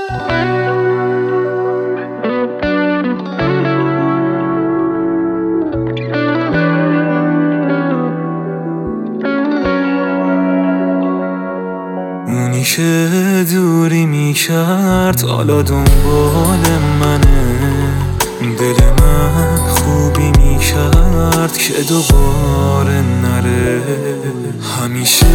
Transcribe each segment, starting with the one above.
اونی که دوری میکرد حالا دنبال منه، دل من خوبی میکرد که دوباره نره. همیشه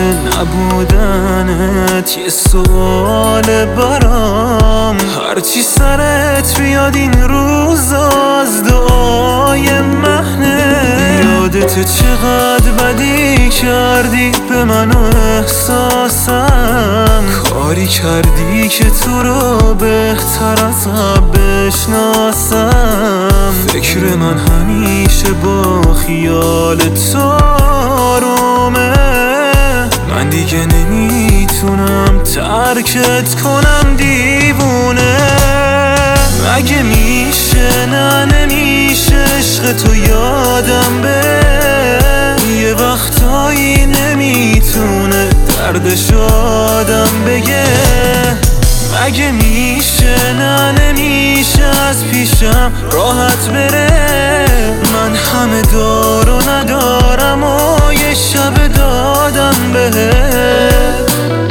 نبودنت یه سوال برام، هرچی سرت بیاد این روز از دعای مهنه. یادت چقدر بدی کردی به من و احساسم، کاری کردی که تو رو بهتر از قبل بشناسم. فکر من همیشه با خیال تو آرومه، من دیگه نمیتونم ترکت کنم دیوونه. مگه میشه نه نمیشه عشق تو یادم بره، یه وقتایی نمیتونه دردش آدم بگه. مگه میشه نه نمیشه از پیشم راحت بره، من همه دارو ندارم و یه شب دادم بهت.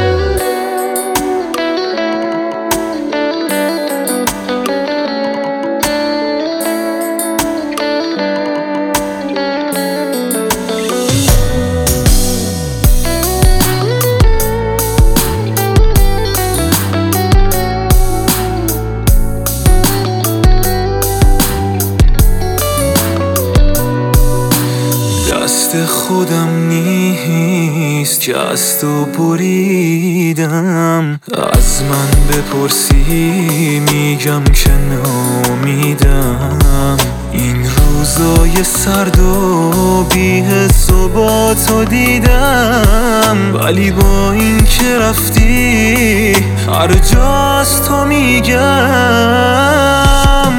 دست خودم نیست که از تو بریدم، از من بپرسی میگم که نامیدم. این روزای سرد و بی حس و با تو دیدم، ولی با این که رفتی هر جا از تو میگم.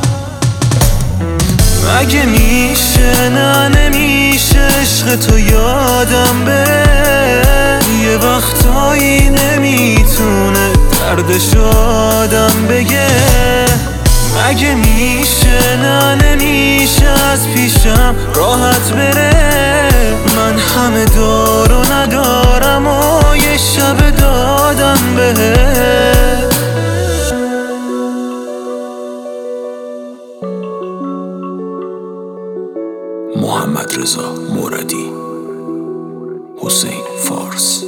مگه میشه نه نمیشه عشق تو یادم بره، یه وقتایی نمیتونه دردش آدم بگه. مگه میشه نه نمیشه از پیشم راحت بره، من همه دارو ندارم و یه شب دادم بهت. محمد رضا موردی، حسین فارس.